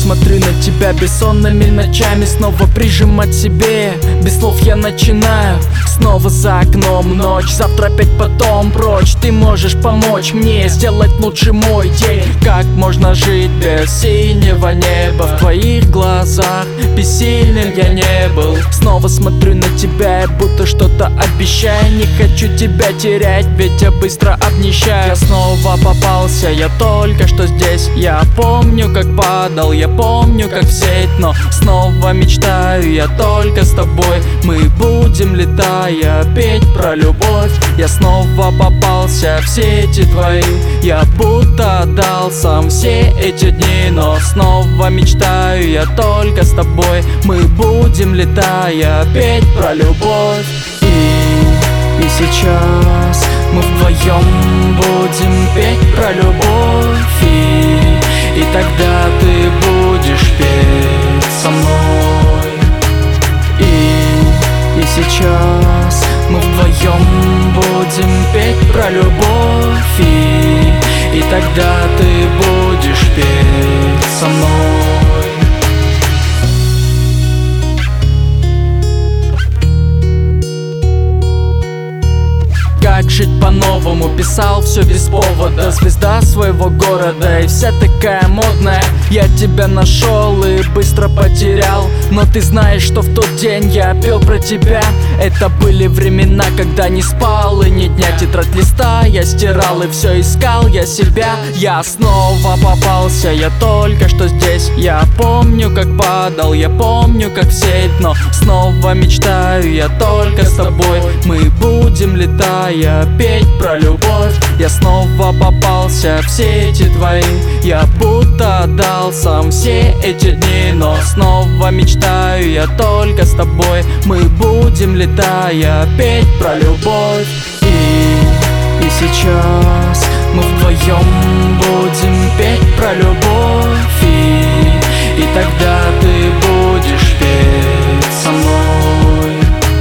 смотрю на тебя бессонными ночами, снова прижимать себе. Без слов я начинаю, снова за окном ночь, завтра опять потом прочь. Ты можешь помочь мне сделать лучше мой день. Как можно жить без синего неба? В твоих глазах бессильным я не был. Снова смотрю на тебя, будто что-то обещаю. Не хочу тебя терять, ведь я быстро обнищаю. Я снова попался, я только что здесь. Я помню, как падал, я помню, как в сеть. Но снова мечтаю, я только с тобой. Мы будем, летая, петь про любовь. Я снова попался в сети твои. Я будто отдал сам все эти дни. Но снова мечтаю, я только с тобой. Мы будем, летая, петь про любовь. И сейчас мы вдвоем будем петь про любовь. И тогда ты будешь петь со мной. И сейчас мы вдвоем будем петь про любовь. И тогда ты будешь петь со мной. Как жить по-новому, писал все без повода. Звезда своего города и вся такая модная. Я тебя нашел и быстро потерял. Но ты знаешь, что в тот день я пел про тебя. Это были времена, когда не спал и ни дня. Тетрадь листа я стирал и все искал я себя. Я снова попался, я только что здесь. Я помню, как падал, я помню, как в сеть. Но снова мечтаю, я только с тобой. Мы будем, летая, петь про любовь. Я снова попался в сети твои. Я будто отдал сам все эти дни. Но снова мечтаю, я только с тобой. Мы будем, летая, петь про любовь. И сейчас мы вдвоем будем петь про любовь. И тогда ты будешь петь со мной.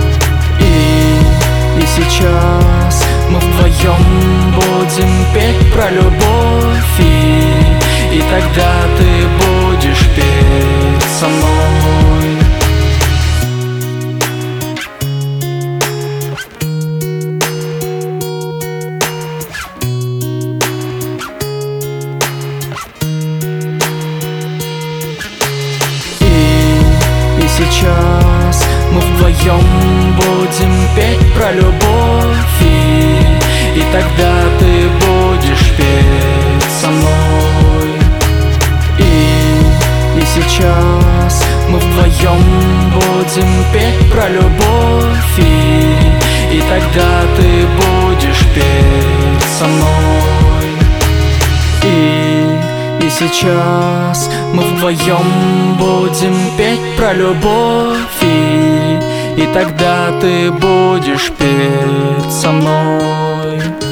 И сейчас мы вдвоем будем петь про любовь. И тогда ты будешь петь со мной. И сейчас мы вдвоем будем петь про любовь. И тогда ты будешь петь со мной. И сейчас мы вдвоем будем петь про любовь. И тогда ты будешь петь со мной. И сейчас мы вдвоем будем петь про любовь. И тогда ты будешь петь со мной.